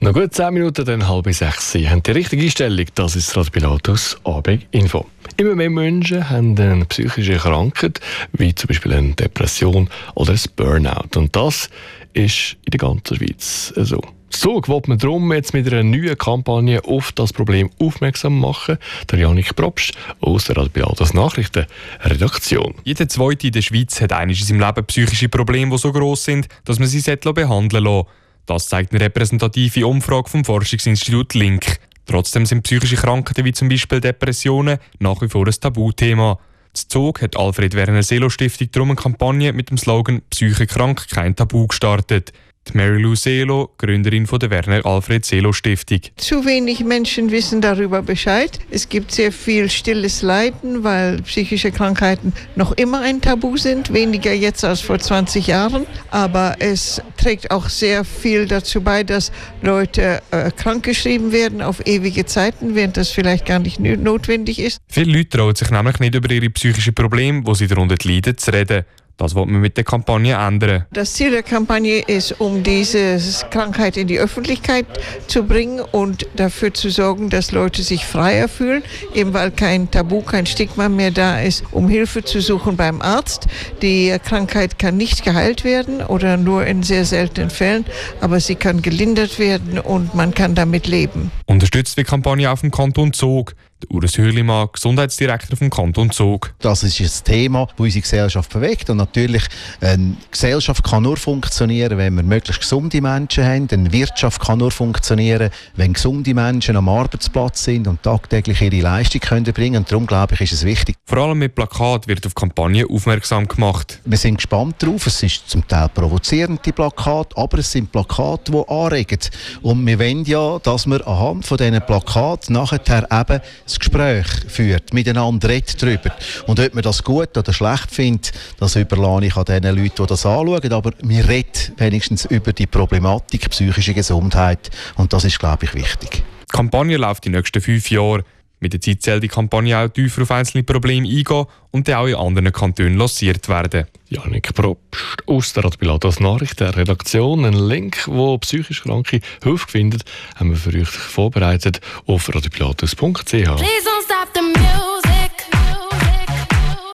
Noch gut 10 Minuten, dann 5:30. Sie haben die richtige Einstellung. Das ist Radio Pilatus Abend-Info. Immer mehr Menschen haben eine psychische Krankheit, wie zum Beispiel eine Depression oder ein Burnout. Und das ist in der ganzen Schweiz so. So will man darum jetzt mit einer neuen Kampagne auf das Problem aufmerksam machen. Der Janik Probst aus der Radio Pilatus Nachrichtenredaktion. Jeder Zweite in der Schweiz hat in seinem Leben psychische Probleme, die so gross sind, dass man sie behandeln lassen. Das zeigt eine repräsentative Umfrage vom Forschungsinstitut Link. Trotzdem sind psychische Krankheiten wie zum Beispiel Depressionen nach wie vor ein Tabuthema. Das Zog hat Alfred Werner Selo Stiftung darum eine Kampagne mit dem Slogan «Psyche krank, kein Tabu» gestartet. Die Mary Lou Selo, Gründerin von der Werner Alfred Selo Stiftung. Zu wenig Menschen wissen darüber Bescheid. Es gibt sehr viel stilles Leiden, weil psychische Krankheiten noch immer ein Tabu sind, weniger jetzt als vor 20 Jahren. Aber es trägt auch sehr viel dazu bei, dass Leute krankgeschrieben werden auf ewige Zeiten, während das vielleicht gar nicht notwendig ist. Viele Leute trauen sich nämlich nicht über ihre psychischen Probleme, die sie darunter leiden, zu reden. Das will man mit der Kampagne ändern. Das Ziel der Kampagne ist, um diese Krankheit in die Öffentlichkeit zu bringen und dafür zu sorgen, dass Leute sich freier fühlen, eben weil kein Tabu, kein Stigma mehr da ist, um Hilfe zu suchen beim Arzt. Die Krankheit kann nicht geheilt werden oder nur in sehr seltenen Fällen, aber sie kann gelindert werden und man kann damit leben. Unterstützt die Kampagne auf dem Kanton Zug. Der Urs Hürlimann, Gesundheitsdirektor vom Kanton Zug. Das ist ein Thema, das unsere Gesellschaft bewegt. Und natürlich, eine Gesellschaft kann nur funktionieren, wenn wir möglichst gesunde Menschen haben. Eine Wirtschaft kann nur funktionieren, wenn gesunde Menschen am Arbeitsplatz sind und tagtäglich ihre Leistung können bringen. Und darum, glaube ich, ist es wichtig. Vor allem mit Plakaten wird auf die Kampagne aufmerksam gemacht. Wir sind gespannt darauf. Es ist zum Teil provozierende Plakate, aber es sind Plakate, die anregen. Und wir wollen ja, dass wir anhand von diesen Plakaten nachher eben das Gespräch führt, miteinander redet darüber. Und ob man das gut oder schlecht findet, das überlasse ich an den Leuten, die das anschauen. Aber wir reden wenigstens über die Problematik psychische Gesundheit. Und das ist, glaube ich, wichtig. Die Kampagne läuft die nächsten 5 Jahre. Mit der Zeit soll die Kampagne auch tiefer auf einzelne Probleme eingehen und dann auch in anderen Kantonen lanciert werden. Janik Probst aus der Radio Pilatus Nachrichtenredaktion. Ein Link, wo psychisch Kranke Hilfe findet, haben wir für euch vorbereitet auf radiopilatus.ch.